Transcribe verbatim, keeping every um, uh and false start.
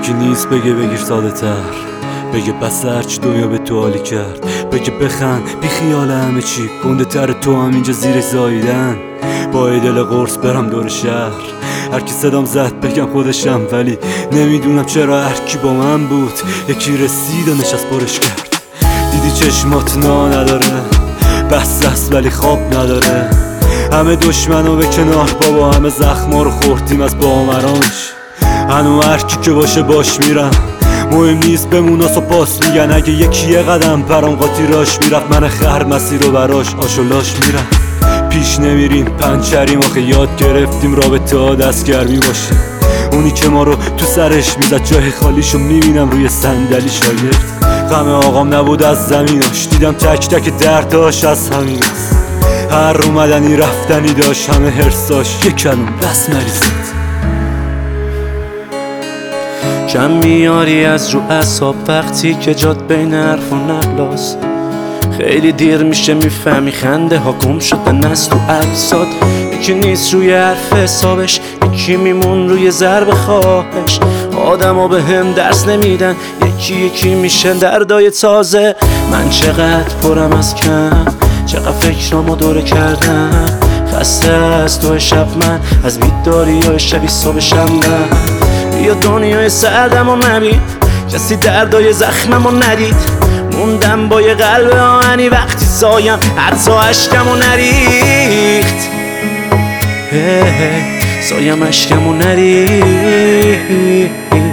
یکی نیست بگه بگیر ساده تر، بگه بس هرچی دنیا به تو حالی کرد، بگه بخند بی خیال همه چی گنده تر، تو هم اینجا زیر زاییدن با ای دل قرص برم دور شهر. هر کی صدام زد بگم خودشم، ولی نمیدونم چرا هر کی با من بود یکی رسید و نشست برش کرد. دیدی چشمات نا نداره، بس است ولی خواب نداره، همه دشمنو به کنار بابا، همه زخما رو خوردیم از بامرانش. هنو هر کی که باشه باش میرم، مهم نیست بموناس و پاس میگن، اگه یکی یه قدم پرام قاطی راش میرفت، من خر مسیر رو براش آشولاش میرم. پیش نمیریم پنچریم آخه یاد گرفتیم رابطه ها دستگرمی باشه، اونی که ما رو تو سرش میزد جای خالیشو میبینم روی صندلی شاگرد. غم آقام نبود از زمیناش، دیدم تک تک درداش از همین است، هر اومدنی رفتنی داشت، همه حرساش یک کلم بس مریضت. کم میاری از رو اعصاب وقتی که جات بین حرف و نقلاست، خیلی دیر میشه میفهمی خنده ها گم شده نست تو اجساد. یکی نیست روی حرف حسابش، یکی میمون روی ضرب خواهش، آدم ها به هم درس نمیدن، یکی یکی میشن دردای تازه. من چقدر پرم از کم، چقدر فکرامو دوره کردم، خسته از تو شب من، از بیداری های شبی صبحشم نه. یا دنیای سردم و نبید، کسی دردای زخمم و ندید، موندم با یه قلب آهنی وقتی سایم حتی عشقم و نریخت. سایم عشقم و نریخت.